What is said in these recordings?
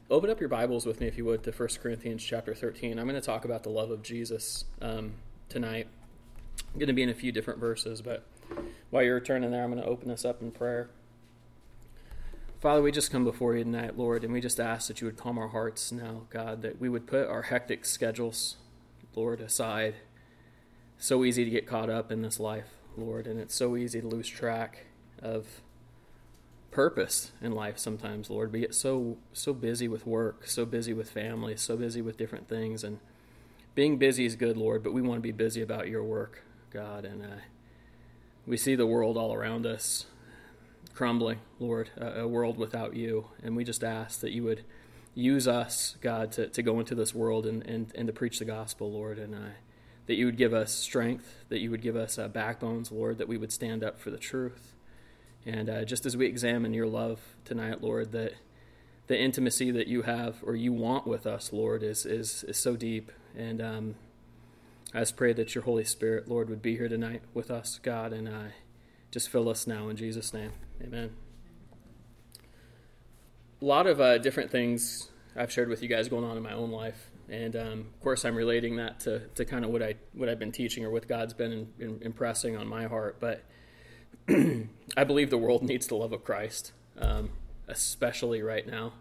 Open up your Bibles with me, if you would, to 1 Corinthians chapter 13. I'm going to talk about the love of Jesus tonight. I'm going to be in a few different verses, but while you're turning there, I'm going to open this up in prayer. Father, we just come before you tonight, Lord, and we just ask that you would calm our hearts now, God, that we would put our hectic schedules, Lord, aside. So easy to get caught up in this life, Lord, and it's so easy to lose track of purpose in life sometimes, Lord. We get so busy with work, so busy with family, so busy with different things, and being busy is good, Lord, but we want to be busy about your work, God, and we see the world all around us crumbling, Lord, a world without you, and we just ask that you would use us, God, to go into this world and to preach the gospel, Lord, and that you would give us strength, that you would give us backbones, Lord, that we would stand up for the truth. And just as we examine your love tonight, Lord, that the intimacy that you have or you want with us, Lord, is so deep. And I just pray that your Holy Spirit, Lord, would be here tonight with us, God, and just fill us now in Jesus' name. Amen. A lot of different things I've shared with you guys going on in my own life. And, of course, I'm relating that to kind of what I've been teaching or what God's been impressing on my heart. But I believe the world needs the love of Christ, especially right now.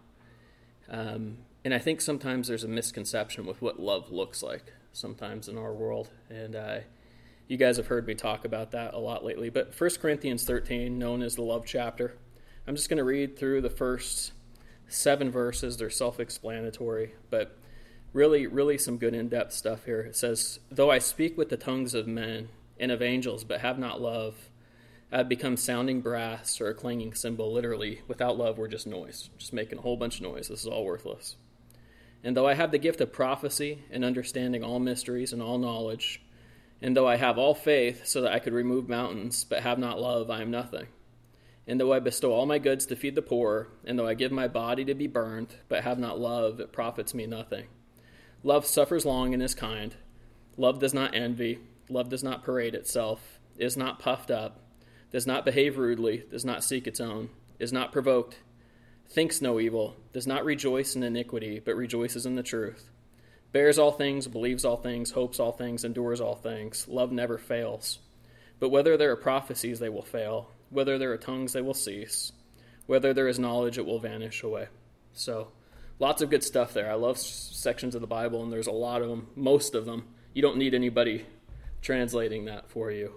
And I think sometimes there's a misconception with what love looks like sometimes in our world. And you guys have heard me talk about that a lot lately. But 1 Corinthians 13, known as the love chapter, I'm just going to read through the first 7 verses. They're self-explanatory, but really some good in-depth stuff here. It says, "Though I speak with the tongues of men and of angels, but have not love, I've become sounding brass or a clanging cymbal." Literally, without love, we're just noise, just making a whole bunch of noise. This is all worthless. "And though I have the gift of prophecy and understanding all mysteries and all knowledge, and though I have all faith so that I could remove mountains, but have not love, I am nothing. And though I bestow all my goods to feed the poor, and though I give my body to be burned, but have not love, it profits me nothing. Love suffers long and is kind. Love does not envy. Love does not parade itself, is not puffed up, does not behave rudely, does not seek its own, is not provoked, thinks no evil, does not rejoice in iniquity, but rejoices in the truth, bears all things, believes all things, hopes all things, endures all things. Love never fails. But whether there are prophecies, they will fail. Whether there are tongues, they will cease. Whether there is knowledge, it will vanish away." So, lots of good stuff there. I love sections of the Bible, and there's a lot of them, most of them. You don't need anybody translating that for you.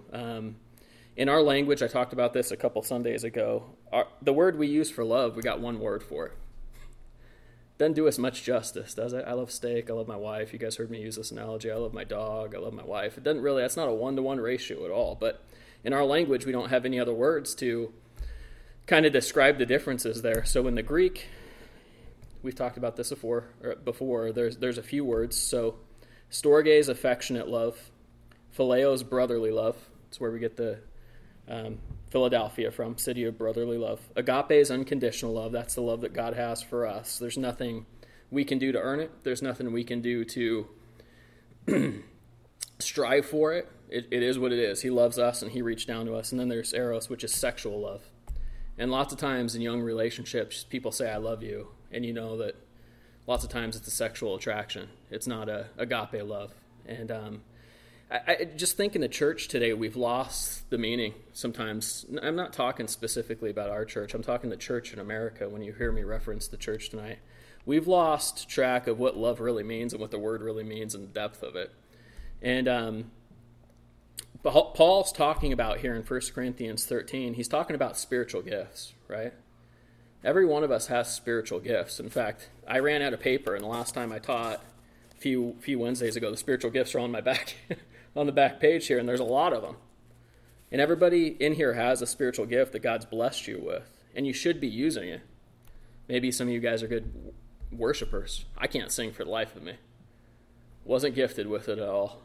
In our language, I talked about this a couple Sundays ago, the word we use for love, we got one word for it. Doesn't do us much justice, does it? I love steak, I love my wife. You guys heard me use this analogy. I love my dog, I love my wife. It doesn't really, that's not a one-to-one ratio at all. But in our language, we don't have any other words to kind of describe the differences there. So in the Greek, we've talked about this before, there's a few words. So storge is affectionate love. Phileo is brotherly love. That's where we get the Philadelphia from, city of brotherly love. Agape is unconditional love. That's the love that God has for us. There's nothing we can do to earn it. There's nothing we can do to strive for it. It is what it is. He loves us and he reached down to us. And then there's eros, which is sexual love. And lots of times in young relationships, people say, "I love you." And you know that lots of times it's a sexual attraction. It's not a agape love. And I just think in the church today, we've lost the meaning sometimes. I'm not talking specifically about our church. I'm talking the church in America when you hear me reference the church tonight. We've lost track of what love really means and what the word really means and the depth of it. And Paul's talking about here in 1 Corinthians 13, he's talking about spiritual gifts, right? Every one of us has spiritual gifts. In fact, I ran out of paper, and the last time I taught, a few Wednesdays ago, the spiritual gifts are on my back on the back page here, and there's a lot of them. And everybody in here has a spiritual gift that God's blessed you with, and you should be using it. Maybe some of you guys are good worshipers. I can't sing for the life of me. Wasn't gifted with it at all.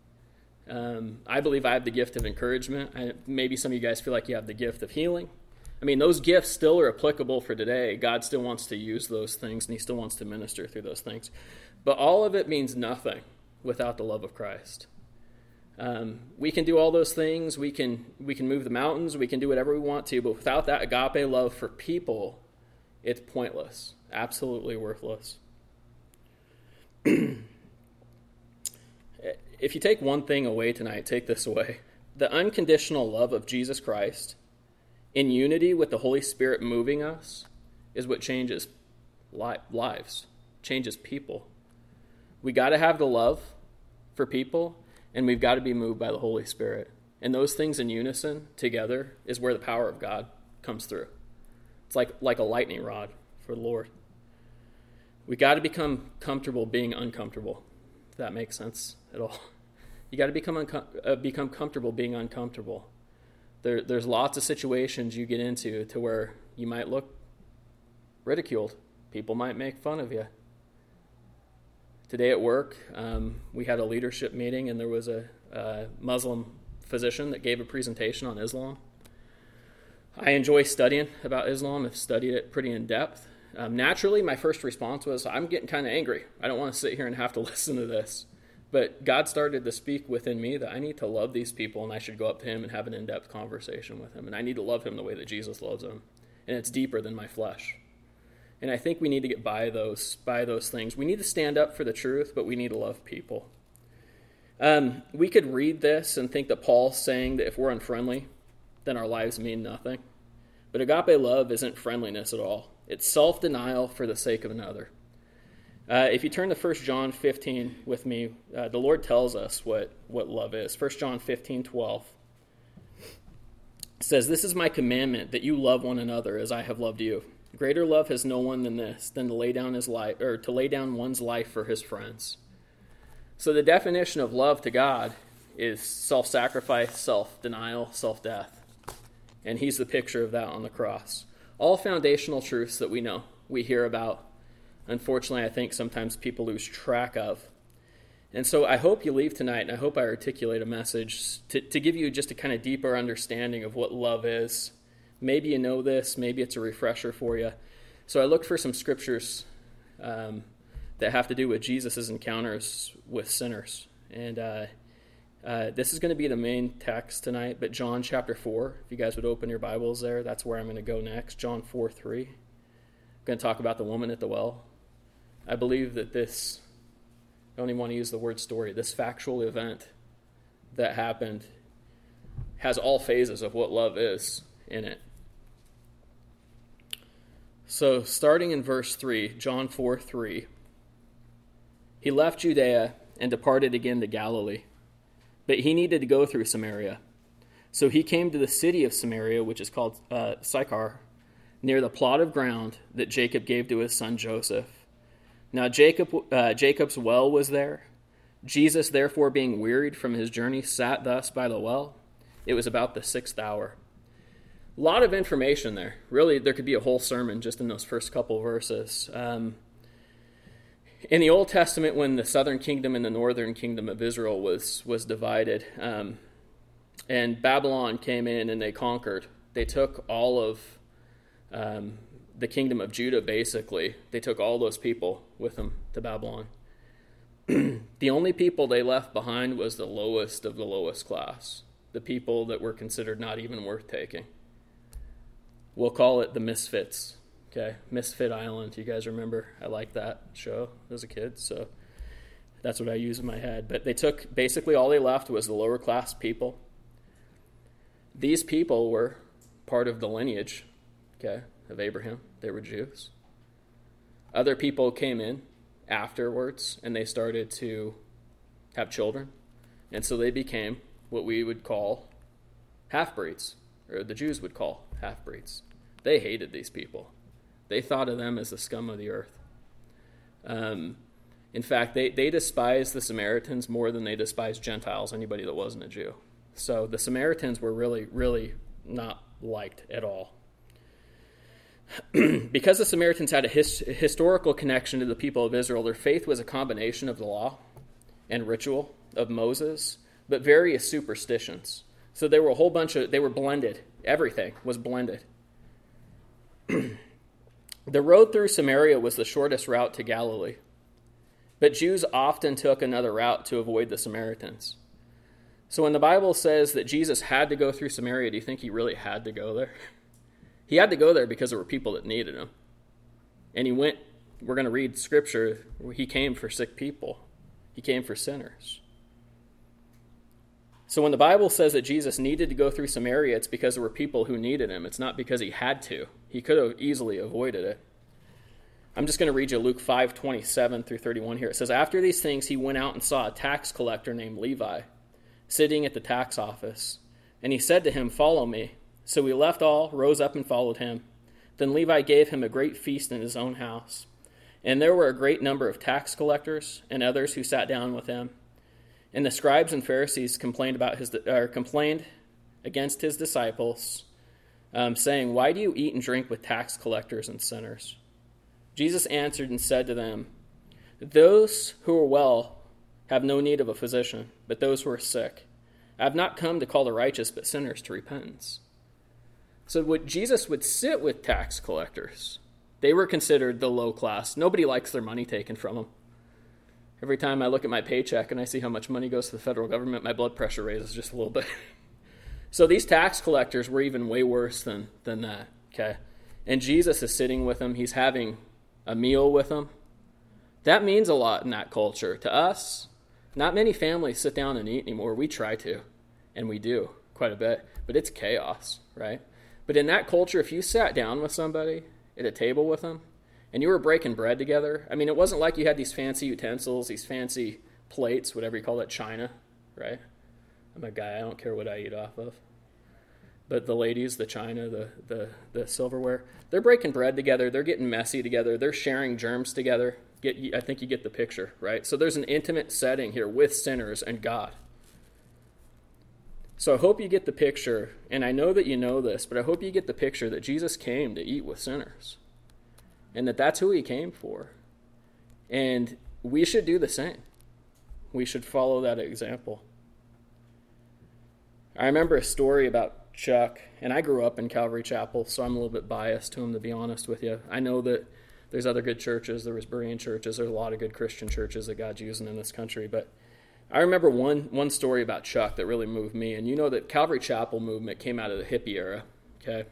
I believe I have the gift of encouragement. Maybe some of you guys feel like you have the gift of healing. I mean, those gifts still are applicable for today. God still wants to use those things, and he still wants to minister through those things. But all of it means nothing without the love of Christ. We can do all those things. We can move the mountains. We can do whatever we want to. But without that agape love for people, it's pointless, absolutely worthless. If you take one thing away tonight, take this away. The unconditional love of Jesus Christ in unity with the Holy Spirit moving us is what changes lives, changes people. We got to have the love for people, and we've got to be moved by the Holy Spirit. And those things in unison together is where the power of God comes through. It's like a lightning rod for the Lord. We got to become comfortable being uncomfortable, if that makes sense at all. You got to become comfortable being uncomfortable. There's lots of situations you get into to where you might look ridiculed. People might make fun of you. Today at work, we had a leadership meeting, and there was a Muslim physician that gave a presentation on Islam. I enjoy studying about Islam. I've studied it pretty in depth. Naturally, my first response was, I'm getting kind of angry. I don't want to sit here and have to listen to this. But God started to speak within me that I need to love these people, and I should go up to him and have an in-depth conversation with him. And I need to love him the way that Jesus loves him. And it's deeper than my flesh. And I think we need to get by those things. We need to stand up for the truth, but we need to love people. We could read this and think that Paul's saying that if we're unfriendly, then our lives mean nothing. But agape love isn't friendliness at all. It's self-denial for the sake of another. If you turn to 1 John 15 with me, the Lord tells us what love is. 1 John 15:12 says, "This is my commandment, that you love one another as I have loved you. Greater love has no one than this, than to lay down one's life for his friends." So the definition of love to God is self-sacrifice, self-denial, self-death. And he's the picture of that on the cross. All foundational truths that we know, we hear about. Unfortunately, I think sometimes people lose track of. And so I hope you leave tonight, and I hope I articulate a message to give you just a kind of deeper understanding of what love is. Maybe you know this, maybe it's a refresher for you. So I looked for some scriptures that have to do with Jesus' encounters with sinners. And this is going to be the main text tonight, but John chapter 4, if you guys would open your Bibles there, that's where I'm going to go next. John 4:3. I'm going to talk about the woman at the well. I believe that this, I don't even want to use the word story, this factual event that happened has all phases of what love is in it. So starting in verse 3, John 4:3, he left Judea and departed again to Galilee, but he needed to go through Samaria. So he came to the city of Samaria, which is called Sychar, near the plot of ground that Jacob gave to his son Joseph. Now Jacob's well was there. Jesus, therefore, being wearied from his journey, sat thus by the well. It was about the 6th hour. A lot of information there. Really, there could be a whole sermon just in those first couple verses. In the Old Testament, when the southern kingdom and the northern kingdom of Israel was divided, and Babylon came in and they conquered, they took all of the kingdom of Judah, basically. They took all those people with them to Babylon. The only people they left behind was the lowest of the lowest class, the people that were considered not even worth taking. We'll call it the Misfits. Okay, Misfit Island. You guys remember? I liked that show as a kid, so that's what I use in my head. But they took, basically all they left was the lower class people. These people were part of the lineage, okay, of Abraham. They were Jews. Other people came in afterwards, and they started to have children. And so they became what we would call half-breeds, or the Jews would call half-breeds. They hated these people. They thought of them as the scum of the earth. In fact, they despised the Samaritans more than they despised Gentiles, anybody that wasn't a Jew. So the Samaritans were really, really not liked at all. Because the Samaritans had a historical connection to the people of Israel, their faith was a combination of the law and ritual of Moses, but various superstitions. So there were a whole bunch of, they were blended. Everything was blended. The road through Samaria was the shortest route to Galilee, but Jews often took another route to avoid the Samaritans. So when the Bible says that Jesus had to go through Samaria, do you think he really had to go there? He had to go there because there were people that needed him. And he went, we're going to read scripture, he came for sick people. He came for sinners. So when the Bible says that Jesus needed to go through Samaria, it's because there were people who needed him. It's not because he had to. He could have easily avoided it. I'm just going to read you Luke 5:27 through 31 here. It says, after these things, he went out and saw a tax collector named Levi sitting at the tax office. And he said to him, follow me. So he left all, rose up and followed him. Then Levi gave him a great feast in his own house. And there were a great number of tax collectors and others who sat down with him. And the scribes and Pharisees complained against his disciples, saying, why do you eat and drink with tax collectors and sinners? Jesus answered and said to them, those who are well have no need of a physician, but those who are sick. I have not come to call the righteous, but sinners to repentance. So Jesus would sit with tax collectors. They were considered the low class. Nobody likes their money taken from them. Every time I look at my paycheck and I see how much money goes to the federal government, my blood pressure raises just a little bit. So these tax collectors were even way worse than that, okay? And Jesus is sitting with them. He's having a meal with them. That means a lot in that culture. To us, not many families sit down and eat anymore. We try to, and we do quite a bit, but it's chaos, right? But in that culture, if you sat down with somebody at a table with them, and you were breaking bread together, I mean, it wasn't like you had these fancy utensils, these fancy plates, whatever you call it, china, right? I'm a guy, I don't care what I eat off of. But the ladies, the china, the silverware, they're breaking bread together, they're getting messy together, they're sharing germs together. I think you get the picture, right? So there's an intimate setting here with sinners and God. So I hope you get the picture, and I know that you know this, but I hope you get the picture that Jesus came to eat with sinners. And that's who he came for. And we should do the same. We should follow that example. I remember a story about Chuck, and I grew up in Calvary Chapel, so I'm a little bit biased to him, to be honest with you. I know that there's other good churches. There was Berean churches. There's a lot of good Christian churches that God's using in this country. But I remember one story about Chuck that really moved me. And you know that Calvary Chapel movement came out of the hippie era, okay?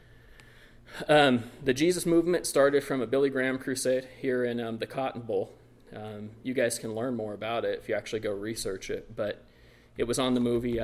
The Jesus movement started from a Billy Graham crusade here in the Cotton Bowl. You guys can learn more about it if you actually go research it. But it was on the movie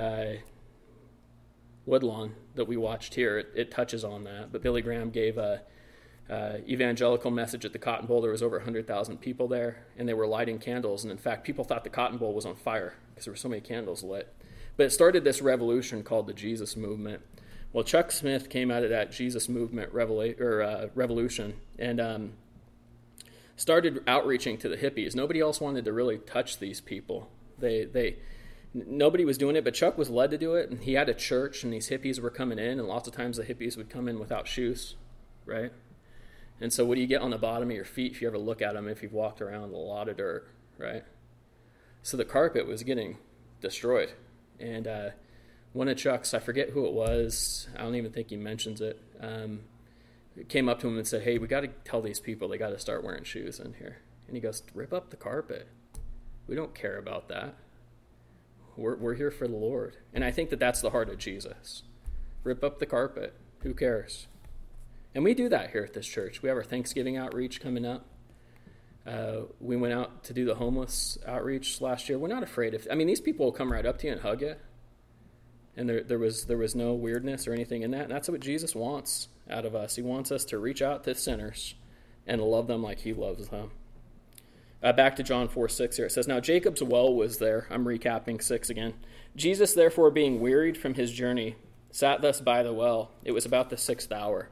Woodlawn that we watched here. It touches on that. But Billy Graham gave a evangelical message at the Cotton Bowl. There was over 100,000 people there, and they were lighting candles. And in fact, people thought the Cotton Bowl was on fire because there were so many candles lit. But it started this revolution called the Jesus movement. Well, Chuck Smith came out of that Jesus movement revolution and started outreaching to the hippies. Nobody else wanted to really touch these people. Nobody was doing it, but Chuck was led to do it, and he had a church, and these hippies were coming in, and lots of times the hippies would come in without shoes, right? And so what do you get on the bottom of your feet if you ever look at them if you've walked around a lot of dirt, right? So the carpet was getting destroyed, and one of Chuck's, I forget who it was, I don't even think he mentions it, came up to him and said, hey, we got to tell these people they got to start wearing shoes in here. And he goes, rip up the carpet. We don't care about that. We're here for the Lord. And I think that that's the heart of Jesus. Rip up the carpet. Who cares? And we do that here at this church. We have our Thanksgiving outreach coming up. We went out to do the homeless outreach last year. We're not afraid of, these people will come right up to you and hug you. And there was no weirdness or anything in that. And that's what Jesus wants out of us. He wants us to reach out to sinners and love them like he loves them. Back to John 4:6 here. It says, now Jacob's well was there. I'm recapping 6 again. Jesus, therefore, being wearied from his journey, sat thus by the well. It was about the 6th hour.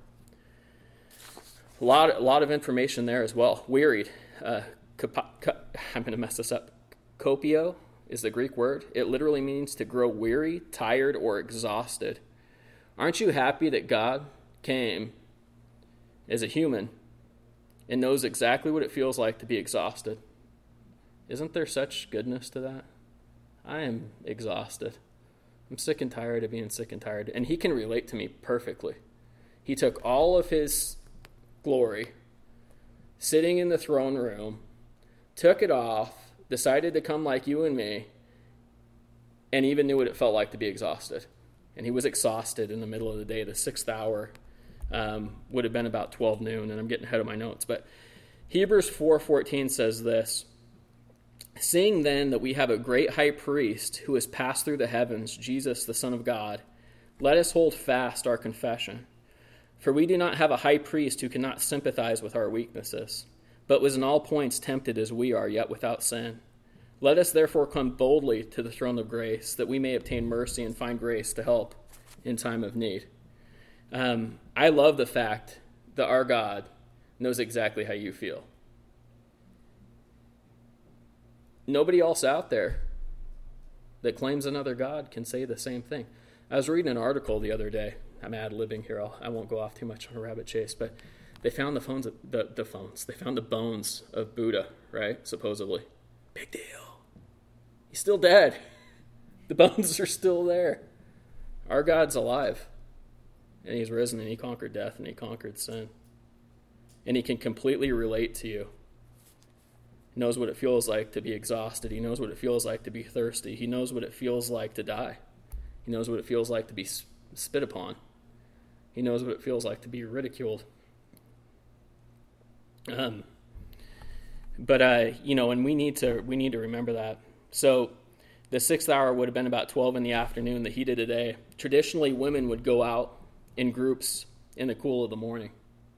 A lot of information there as well. Wearied. I'm going to mess this up. Kopio is the Greek word. It literally means to grow weary, tired, or exhausted. Aren't you happy that God came as a human and knows exactly what it feels like to be exhausted? Isn't there such goodness to that? I am exhausted. I'm sick and tired of being sick and tired. And he can relate to me perfectly. He took all of his glory, sitting in the throne room, took it off, decided to come like you and me, and even knew what it felt like to be exhausted. And he was exhausted in the middle of the day, the 6th hour, would have been about 12 noon, and I'm getting ahead of my notes. But Hebrews 4:14 says this, "Seeing then that we have a great high priest who has passed through the heavens, Jesus, the Son of God, let us hold fast our confession. For we do not have a high priest who cannot sympathize with our weaknesses, but was in all points tempted as we are, yet without sin. Let us therefore come boldly to the throne of grace, that we may obtain mercy and find grace to help in time of need." I love the fact that our God knows exactly how you feel. Nobody else out there that claims another God can say the same thing. I was reading an article the other day. I'm ad-libbing here. I won't go off too much on a rabbit chase, but they found They found the bones of Buddha, right? Supposedly. Big deal. He's still dead. The bones are still there. Our God's alive. And he's risen, and he conquered death, and he conquered sin. And he can completely relate to you. He knows what it feels like to be exhausted. He knows what it feels like to be thirsty. He knows what it feels like to die. He knows what it feels like to be spit upon. He knows what it feels like to be ridiculed. And we need to remember that. So the 6th hour would have been about 12 in the afternoon, the heat of the day. Traditionally, women would go out in groups in the cool of the morning.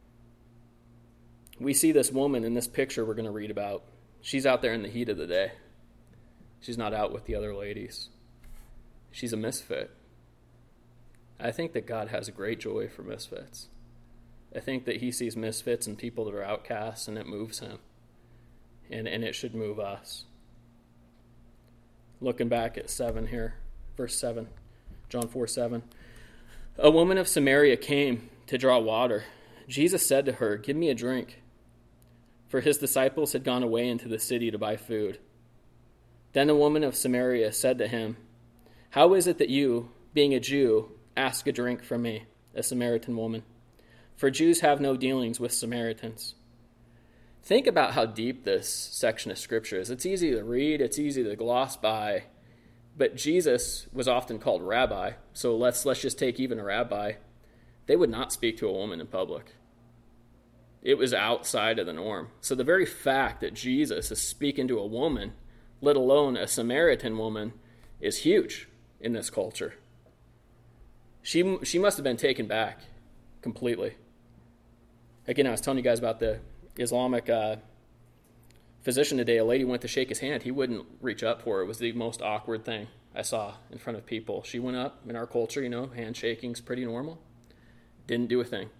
We see this woman in this picture we're going to read about. She's out there in the heat of the day. She's not out with the other ladies. She's a misfit. I think that God has a great joy for misfits. I think that he sees misfits and people that are outcasts, and it moves him. And it should move us. Looking back at 7 here, verse 7, John 4:7. "A woman of Samaria came to draw water. Jesus said to her, 'Give me a drink.' For his disciples had gone away into the city to buy food. Then the woman of Samaria said to him, 'How is it that you, being a Jew, ask a drink from me, a Samaritan woman? For Jews have no dealings with Samaritans.'" Think about how deep this section of Scripture is. It's easy to read, it's easy to gloss by, but Jesus was often called rabbi, so let's just take even a rabbi. They would not speak to a woman in public. It was outside of the norm. So the very fact that Jesus is speaking to a woman, let alone a Samaritan woman, is huge in this culture. She must have been taken back completely. Again, I was telling you guys about the Islamic physician today. A lady went to shake his hand. He wouldn't reach up for her. It was the most awkward thing I saw in front of people. She went up. In our culture, handshaking's pretty normal. Didn't do a thing.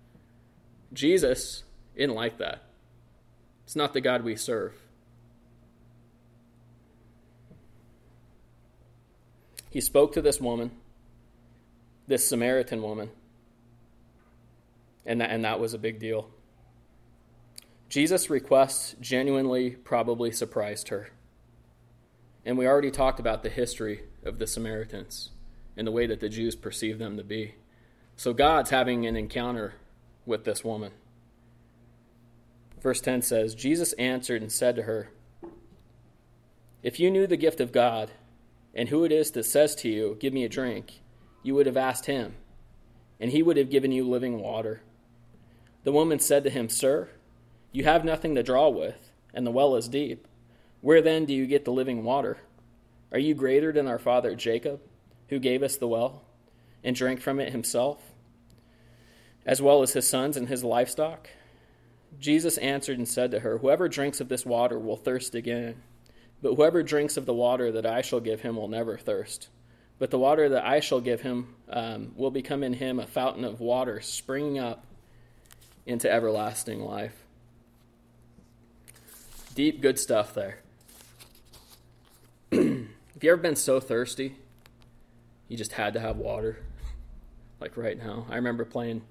Jesus isn't like that. It's not the God we serve. He spoke to this woman, this Samaritan woman, and that was a big deal. Jesus' request genuinely probably surprised her. And we already talked about the history of the Samaritans and the way that the Jews perceived them to be. So God's having an encounter with this woman. Verse 10 says, "Jesus answered and said to her, 'If you knew the gift of God, and who it is that says to you, "Give me a drink," you would have asked him, and he would have given you living water.' The woman said to him, 'Sir, you have nothing to draw with, and the well is deep. Where then do you get the living water? Are you greater than our father Jacob, who gave us the well, and drank from it himself, as well as his sons and his livestock?' Jesus answered and said to her, 'Whoever drinks of this water will thirst again. But whoever drinks of the water that I shall give him will never thirst. But the water that I shall give him will become in him a fountain of water springing up into everlasting life.'" Deep, good stuff there. Have you ever been so thirsty you just had to have water? Like right now. I remember playing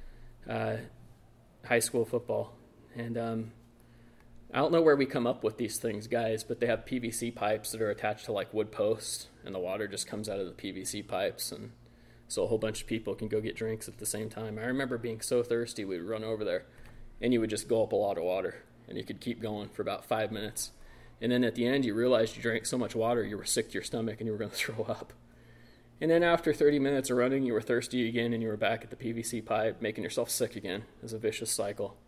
high school football, and I don't know where we come up with these things, guys, but they have PVC pipes that are attached to like wood posts, and the water just comes out of the PVC pipes, and so a whole bunch of people can go get drinks at the same time. I remember being so thirsty, we'd run over there, and you would just gulp a lot of water, and you could keep going for about 5 minutes. And then at the end, you realized you drank so much water, you were sick to your stomach, and you were going to throw up. And then after 30 minutes of running, you were thirsty again, and you were back at the PVC pipe, making yourself sick again. It was a vicious cycle.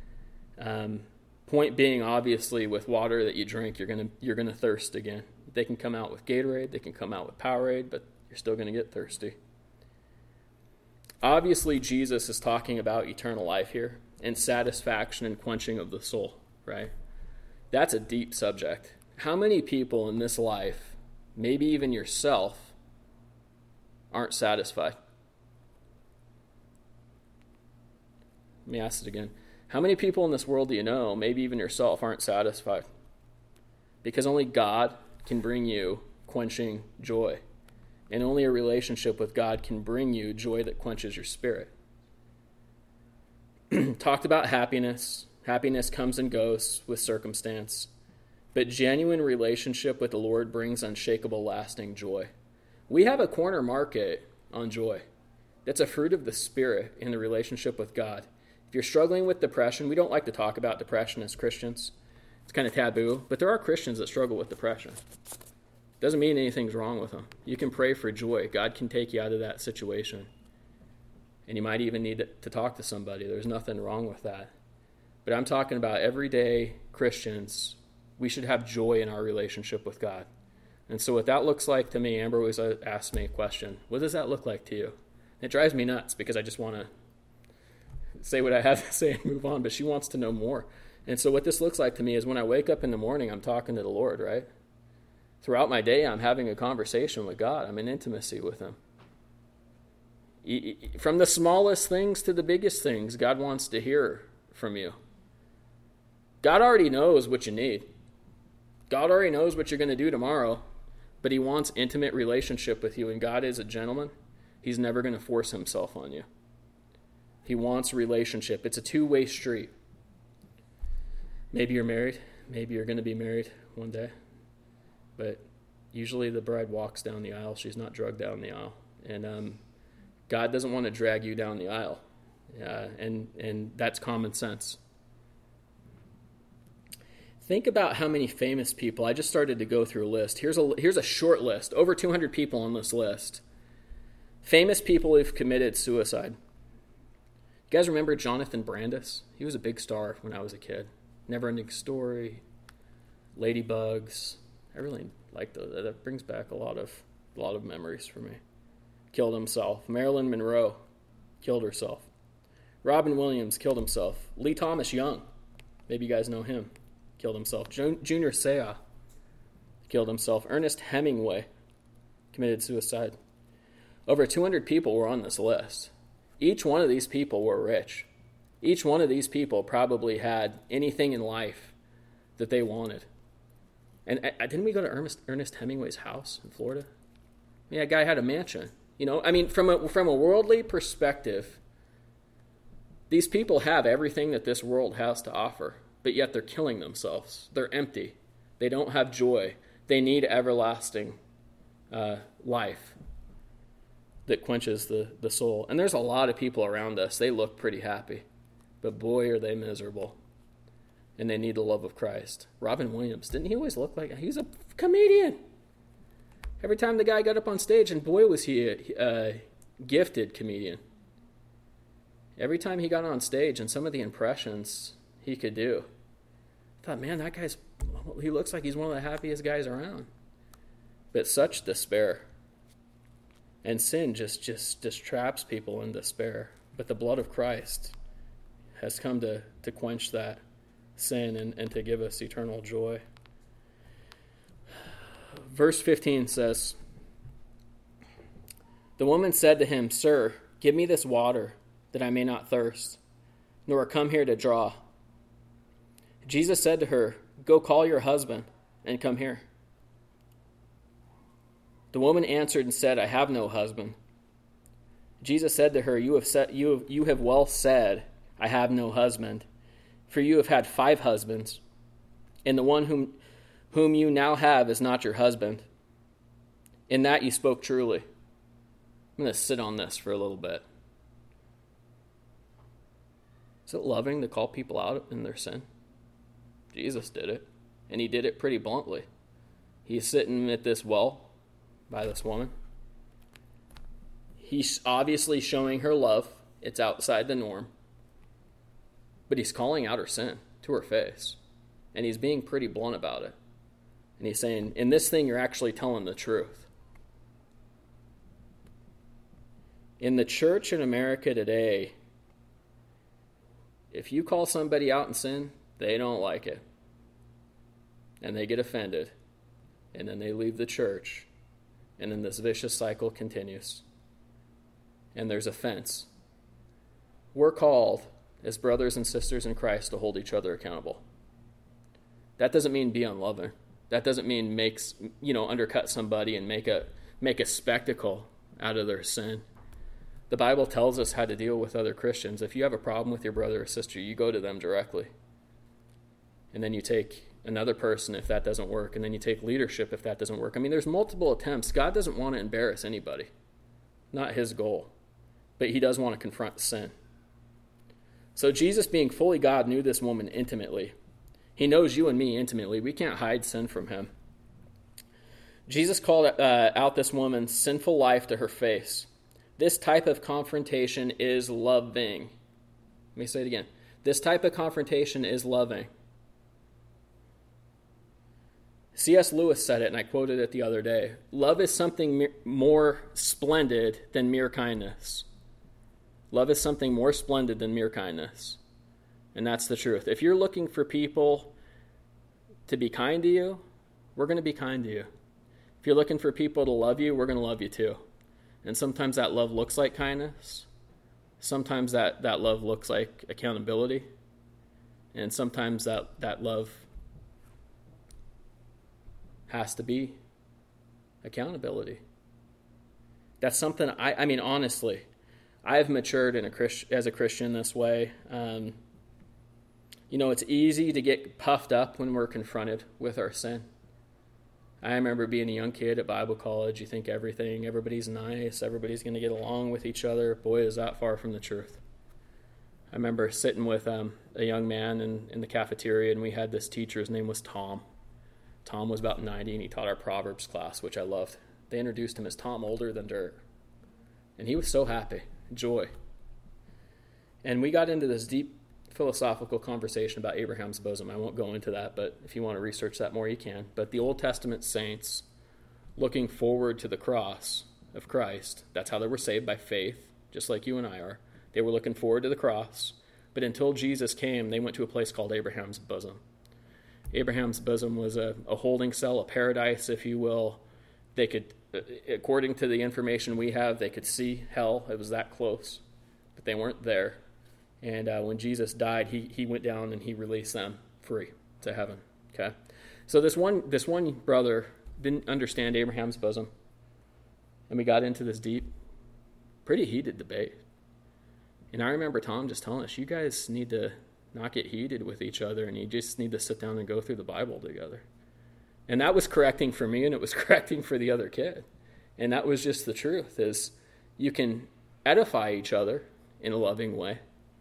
Point being, obviously, with water that you drink, you're gonna thirst again. They can come out with Gatorade, they can come out with Powerade, but you're still gonna get thirsty. Obviously, Jesus is talking about eternal life here and satisfaction and quenching of the soul, right? That's a deep subject. How many people in this life, maybe even yourself, aren't satisfied? Let me ask it again. How many people in this world do you know, maybe even yourself, aren't satisfied? Because only God can bring you quenching joy. And only a relationship with God can bring you joy that quenches your spirit. Talked about happiness. Happiness comes and goes with circumstance. But genuine relationship with the Lord brings unshakable, lasting joy. We have a corner market on joy. That's a fruit of the Spirit in the relationship with God. If you're struggling with depression, we don't like to talk about depression as Christians. It's kind of taboo, but there are Christians that struggle with depression. Doesn't mean anything's wrong with them. You can pray for joy. God can take you out of that situation. And you might even need to talk to somebody. There's nothing wrong with that. But I'm talking about everyday Christians. We should have joy in our relationship with God. And so what that looks like to me, Amber always asks me a question. What does that look like to you? And it drives me nuts because I just want to say what I have to say and move on. But she wants to know more. And so what this looks like to me is when I wake up in the morning, I'm talking to the Lord, right? Throughout my day, I'm having a conversation with God. I'm in intimacy with him. From the smallest things to the biggest things, God wants to hear from you. God already knows what you need. God already knows what you're going to do tomorrow, but he wants intimate relationship with you, and God is a gentleman. He's never going to force himself on you. He wants relationship. It's a two-way street. Maybe you're married. Maybe you're going to be married one day. But usually the bride walks down the aisle. She's not dragged down the aisle. And God doesn't want to drag you down the aisle. And that's common sense. Think about how many famous people. I just started to go through a list. Here's a short list. Over 200 people on this list. Famous people who've committed suicide. You guys remember Jonathan Brandis? He was a big star when I was a kid. Neverending Story, Ladybugs. I really like those. That brings back a lot of memories for me. Killed himself. Marilyn Monroe killed herself. Robin Williams killed himself. Lee Thomas Young, maybe you guys know him, killed himself. Junior Seau killed himself. Ernest Hemingway committed suicide. Over 200 people were on this list. Each one of these people were rich. Each one of these people probably had anything in life that they wanted. And didn't we go to Ernest Hemingway's house in Florida? Yeah, that guy had a mansion. You know, I mean, from a worldly perspective, these people have everything that this world has to offer, but yet they're killing themselves. They're empty. They don't have joy. They need everlasting life that quenches the soul. And there's a lot of people around us. They look pretty happy, but boy, are they miserable. And they need the love of Christ. Robin Williams, didn't he always look like he's a comedian? Every time the guy got up on stage, and boy, was he a gifted comedian. Every time he got on stage and some of the impressions he could do, I thought, man, he looks like he's one of the happiest guys around. But such despair. And sin just traps people in despair. But the blood of Christ has come to quench that sin and to give us eternal joy. Verse 15 says, "The woman said to him, 'Sir, give me this water, that I may not thirst, nor come here to draw.' Jesus said to her, 'Go call your husband and come here.' The woman answered and said, 'I have no husband.' Jesus said to her, 'You have well said, I have no husband, for you have had 5 husbands, and the one whom you now have is not your husband. In that you spoke truly.'" I'm going to sit on this for a little bit. Is it loving to call people out in their sin? Jesus did it, and he did it pretty bluntly. He's sitting at this well by this woman, He's obviously showing her love. It's outside the norm. But he's calling out her sin to her face. And he's being pretty blunt about it. And he's saying, in this thing, you're actually telling the truth. In the church in America today, if you call somebody out in sin, they don't like it. And they get offended. And then they leave the church. And then this vicious cycle continues. And there's offense. We're called, as brothers and sisters in Christ, to hold each other accountable. That doesn't mean be unloving. That doesn't mean undercut somebody and make a spectacle out of their sin. The Bible tells us how to deal with other Christians. If you have a problem with your brother or sister, you go to them directly. And then you take another person if that doesn't work. And then you take leadership if that doesn't work. I mean, there's multiple attempts. God doesn't want to embarrass anybody. Not his goal. But he does want to confront sin. So Jesus, being fully God, knew this woman intimately. He knows you and me intimately. We can't hide sin from him. Jesus called out this woman's sinful life to her face. This type of confrontation is loving. Let me say it again. This type of confrontation is loving. C.S. Lewis said it, and I quoted it the other day. Love is something more splendid than mere kindness. Love is something more splendid than mere kindness. And that's the truth. If you're looking for people to be kind to you, we're going to be kind to you. If you're looking for people to love you, we're going to love you too. And sometimes that love looks like kindness. Sometimes that love looks like accountability. And sometimes that love has to be accountability. That's something, I mean, honestly, I've matured as a Christian this way. It's easy to get puffed up when we're confronted with our sin. I remember being a young kid at Bible college. You think everybody's nice, everybody's going to get along with each other. Boy, is that far from the truth. I remember sitting with a young man in the cafeteria, and we had this teacher. His name was Tom. Tom was about 90, and he taught our Proverbs class, which I loved. They introduced him as Tom Older Than Dirt. And he was so happy, joy. And we got into this deep philosophical conversation about Abraham's bosom. I won't go into that, but if you want to research that more, you can. But the Old Testament saints, looking forward to the cross of Christ, that's how they were saved, by faith, just like you and I are. They were looking forward to the cross. But until Jesus came, they went to a place called Abraham's bosom. Abraham's bosom was a holding cell, a paradise, if you will. They could, according to the information we have, they could see hell. It was that close. But they weren't there. And when Jesus died, he went down and he released them free to heaven. Okay, so this one brother didn't understand Abraham's bosom, and we got into this deep, pretty heated debate. And I remember Tom just telling us, "You guys need to not get heated with each other, and you just need to sit down and go through the Bible together." And that was correcting for me, and it was correcting for the other kid. And that was just the truth: is you can edify each other in a loving way.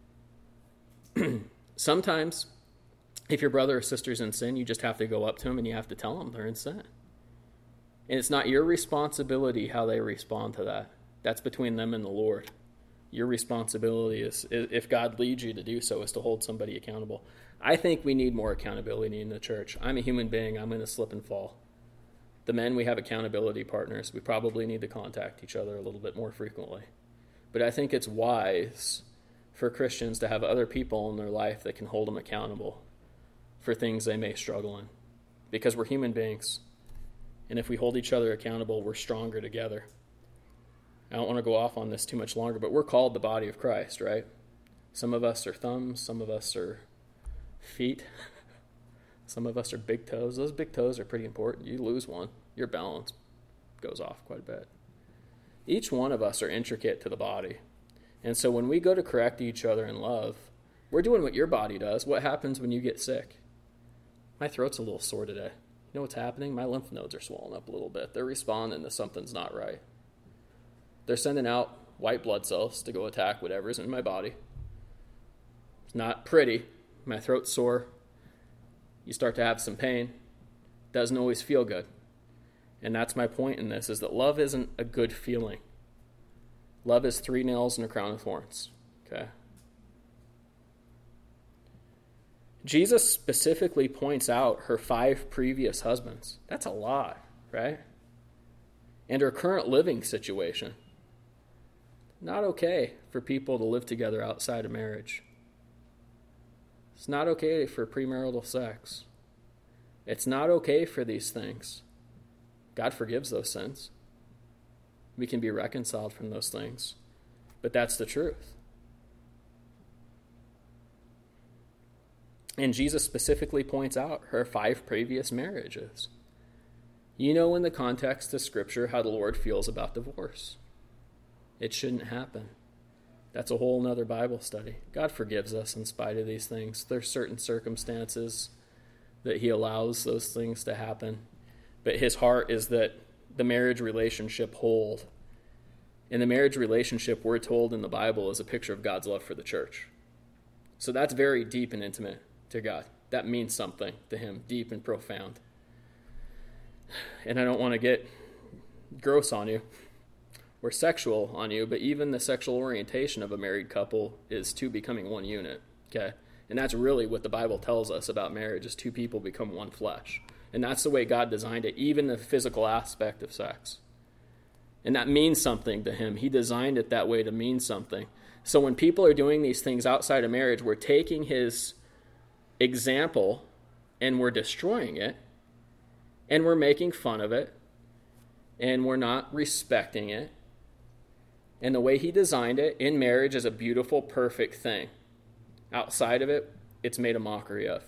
Sometimes, if your brother or sister's in sin, you just have to go up to them and you have to tell them they're in sin. And it's not your responsibility how they respond to that. That's between them and the Lord. Your responsibility is, if God leads you to do so, is to hold somebody accountable. I think we need more accountability in the church. I'm a human being. I'm going to slip and fall. The men, we have accountability partners. We probably need to contact each other a little bit more frequently. But I think it's wise for Christians to have other people in their life that can hold them accountable for things they may struggle in. Because we're human beings. And if we hold each other accountable, we're stronger together. I don't want to go off on this too much longer, but we're called the body of Christ, right? Some of us are thumbs, some of us are feet, some of us are big toes. Those big toes are pretty important. You lose one, your balance goes off quite a bit. Each one of us are intricate to the body. And so when we go to correct each other in love, we're doing what your body does. What happens when you get sick? My throat's a little sore today. You know what's happening? My lymph nodes are swollen up a little bit. They're responding to something's not right. They're sending out white blood cells to go attack whatever's in my body. It's not pretty. My throat's sore. You start to have some pain. Doesn't always feel good. And that's my point in this, is that love isn't a good feeling. Love is 3 nails and a crown of thorns. Okay. Jesus specifically points out her 5 previous husbands. That's a lot, right? And her current living situation. Not okay for people to live together outside of marriage. It's not okay for premarital sex. It's not okay for these things. God forgives those sins. We can be reconciled from those things. But that's the truth. And Jesus specifically points out her 5 previous marriages. You know in the context of Scripture how the Lord feels about divorce. It shouldn't happen. That's a whole nother Bible study. God forgives us in spite of these things. There's certain circumstances that he allows those things to happen. But his heart is that the marriage relationship hold. And the marriage relationship, we're told in the Bible, is a picture of God's love for the church. So that's very deep and intimate to God. That means something to him, deep and profound. And I don't want to get gross on you or sexual on you, but even the sexual orientation of a married couple is 2 becoming 1 unit, okay? And that's really what the Bible tells us about marriage, is 2 people become 1 flesh. And that's the way God designed it, even the physical aspect of sex. And that means something to him. He designed it that way to mean something. So when people are doing these things outside of marriage, we're taking his example and we're destroying it, and we're making fun of it, and we're not respecting it. And the way he designed it in marriage is a beautiful, perfect thing. Outside of it, it's made a mockery of.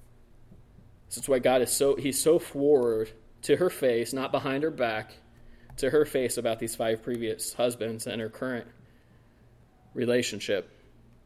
So that's why God is he's so forward to her face, not behind her back, to her face about these 5 previous husbands and her current relationship.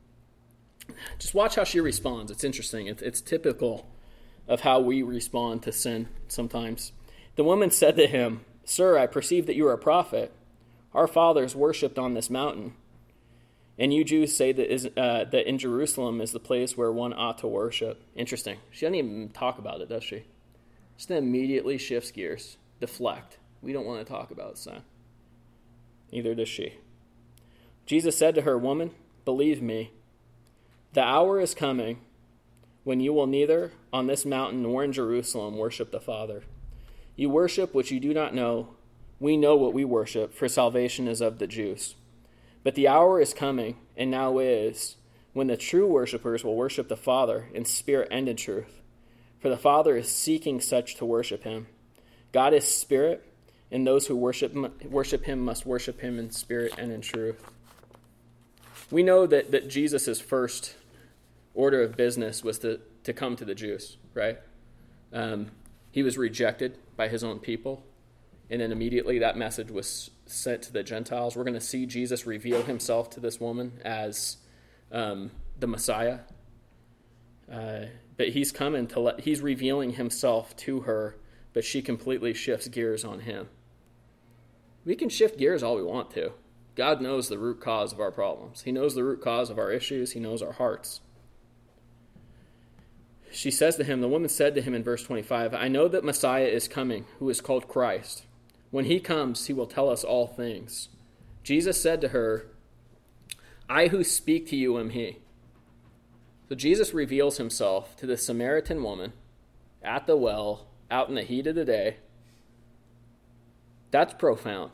Just watch how she responds. It's interesting. It's typical of how we respond to sin sometimes. The woman said to him, "Sir, I perceive that you are a prophet. Our fathers worshipped on this mountain, and you Jews say that in Jerusalem is the place where one ought to worship." Interesting. She doesn't even talk about it, does she? Just immediately shifts gears, deflect. We don't want to talk about sin. Neither does she. Jesus said to her, "Woman, believe me, the hour is coming when you will neither on this mountain nor in Jerusalem worship the Father. You worship what you do not know. We know what we worship, for salvation is of the Jews. But the hour is coming, and now is, when the true worshipers will worship the Father in spirit and in truth. For the Father is seeking such to worship him. God is spirit, and those who worship him must worship him in spirit and in truth." We know that Jesus' first order of business was to come to the Jews, right? He was rejected by his own people. And then immediately that message was sent to the Gentiles. We're going to see Jesus reveal himself to this woman as the Messiah. But he's coming he's revealing himself to her, but she completely shifts gears on him. We can shift gears all we want to. God knows the root cause of our problems. He knows the root cause of our issues. He knows our hearts. She says to him, the woman said to him in verse 25, "I know that Messiah is coming, who is called Christ. When he comes, he will tell us all things." Jesus said to her, "I who speak to you am he." So Jesus reveals himself to the Samaritan woman at the well, out in the heat of the day. That's profound.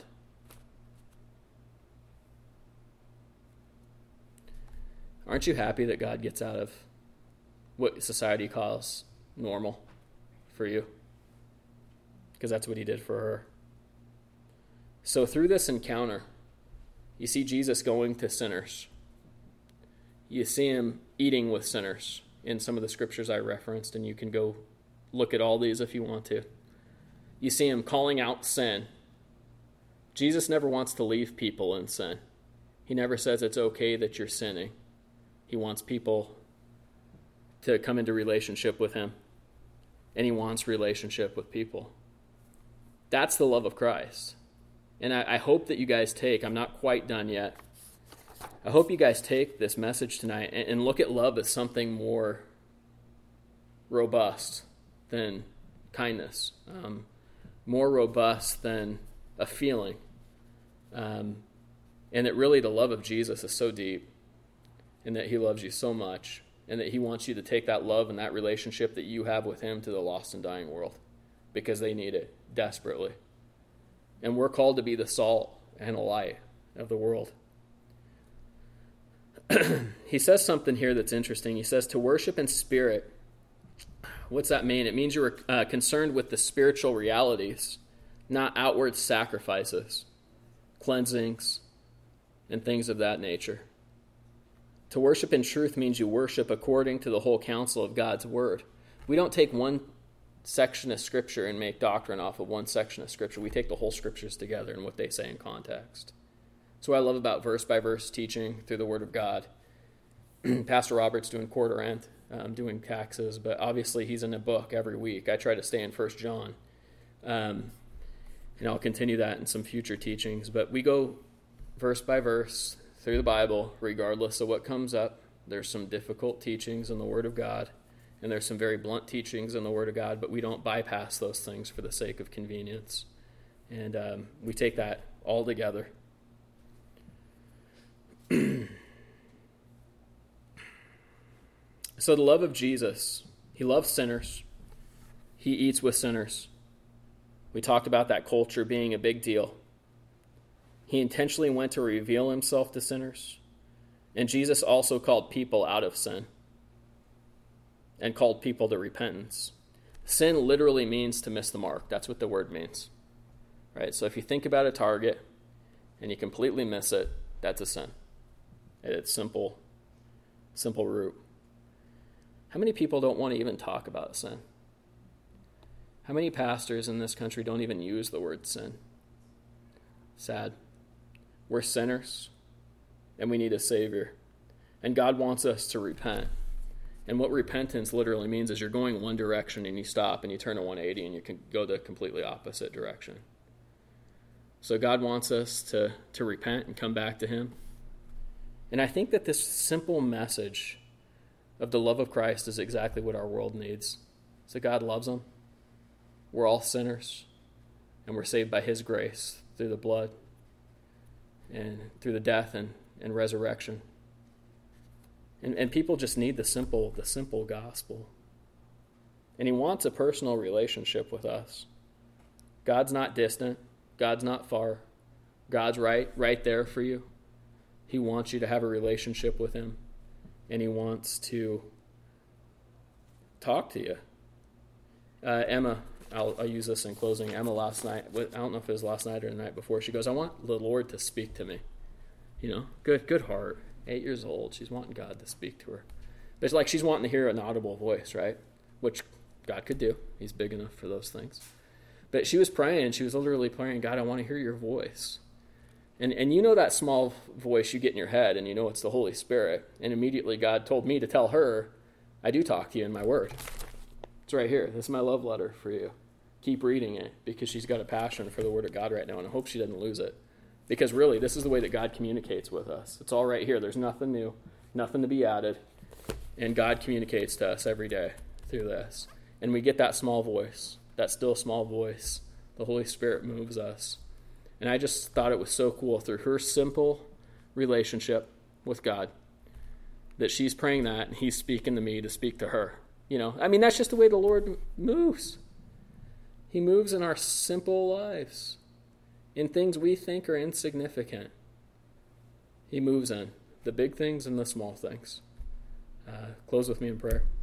Aren't you happy that God gets out of what society calls normal for you? Because that's what he did for her. So through this encounter, you see Jesus going to sinners. You see him eating with sinners in some of the scriptures I referenced, and you can go look at all these if you want to. You see him calling out sin. Jesus never wants to leave people in sin. He never says it's okay that you're sinning. He wants people to come into relationship with him, and he wants relationship with people. That's the love of Christ. And I hope that you guys I'm not quite done yet. I hope you guys take this message tonight and look at love as something more robust than kindness, more robust than a feeling. And that really the love of Jesus is so deep, and that he loves you so much, and that he wants you to take that love and that relationship that you have with him to the lost and dying world, because they need it desperately. And we're called to be the salt and a light of the world. He says something here that's interesting. He says to worship in spirit. What's that mean? It means you're concerned with the spiritual realities, not outward sacrifices, cleansings, and things of that nature. To worship in truth means you worship according to the whole counsel of God's word. We don't take one section of Scripture and make doctrine off of one section of Scripture. We take the whole Scriptures together and what they say in context. That's what I love about verse-by-verse teaching through the Word of God. Pastor Robert's doing quarter end, doing taxes, but obviously he's in a book every week. I try to stay in 1 John, and I'll continue that in some future teachings. But we go verse by verse through the Bible, regardless of what comes up. There's some difficult teachings in the Word of God, and there's some very blunt teachings in the Word of God, but we don't bypass those things for the sake of convenience. And we take that all together. So the love of Jesus, he loves sinners. He eats with sinners. We talked about that culture being a big deal. He intentionally went to reveal himself to sinners. And Jesus also called people out of sin and called people to repentance. Sin literally means to miss the mark. That's what the word means. Right? So if you think about a target and you completely miss it, that's a sin. At its simple root. How many people don't want to even talk about sin? How many pastors in this country don't even use the word sin? Sad. We're sinners, and we need a Savior. And God wants us to repent. And what repentance literally means is you're going one direction and you stop and you turn a 180 and you can go the completely opposite direction. So God wants us to repent and come back to him. And I think that this simple message of the love of Christ is exactly what our world needs. So God loves them. We're all sinners, and we're saved by his grace through the blood and through the death and resurrection. And people just need the simple gospel. And he wants a personal relationship with us. God's not distant. God's not far. God's right there for you. He wants you to have a relationship with him. And he wants to talk to you. Emma, I'll use this in closing. Emma last night, I don't know if it was last night or the night before, she goes, I want the Lord to speak to me. Good heart. 8 years old. She's wanting God to speak to her. It's like she's wanting to hear an audible voice, right? Which God could do. He's big enough for those things. But she was praying. She was literally praying, God, I want to hear your voice. And you know that small voice you get in your head, and you know it's the Holy Spirit. And immediately God told me to tell her, I do talk to you in my word. It's right here. This is my love letter for you. Keep reading it, because she's got a passion for the word of God right now, and I hope she doesn't lose it. Because really, this is the way that God communicates with us. It's all right here. There's nothing new, nothing to be added. And God communicates to us every day through this. And we get that small voice, that still small voice. The Holy Spirit moves us. And I just thought it was so cool through her simple relationship with God that she's praying that and he's speaking to me to speak to her. That's just the way the Lord moves. He moves in our simple lives, in things we think are insignificant. He moves in the big things and the small things. Close with me in prayer.